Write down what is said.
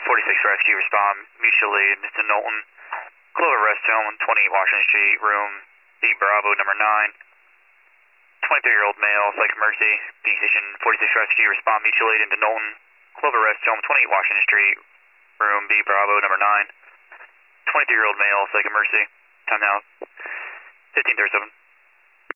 46 Rescue, respond, mutual aid to Knowlton, Clover Rest Home, 28 Washington Street, room B Bravo, number 9. 23-year-old male, psych emergency, B Station 46 Rescue, respond, mutual aid into Knowlton, Clover Rest Home, 28 Washington Street, room B Bravo, number 9. 23-year-old male, psych emergency, time now, 15:37.